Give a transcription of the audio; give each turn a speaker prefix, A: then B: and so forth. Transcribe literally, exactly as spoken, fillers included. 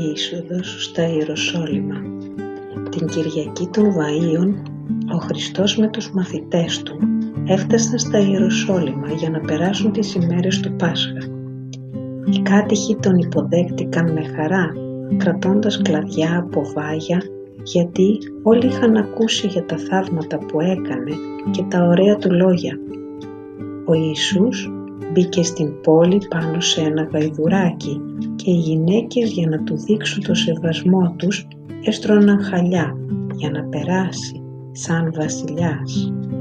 A: είσοδος στα Ιεροσόλυμα. Την Κυριακή των Βαΐων, ο Χριστός με τους μαθητές του έφτασαν στα Ιεροσόλυμα για να περάσουν τις ημέρες του Πάσχα. Οι κάτοικοι τον υποδέχτηκαν με χαρά, κρατώντας κλαδιά από βάγια, γιατί όλοι είχαν ακούσει για τα θαύματα που έκανε και τα ωραία του λόγια. Ο Ιησούς μπήκε στην πόλη πάνω σε ένα γαϊδουράκι και οι γυναίκες, για να του δείξουν το σεβασμό τους, έστρωναν χαλιά για να περάσει σαν βασιλιάς.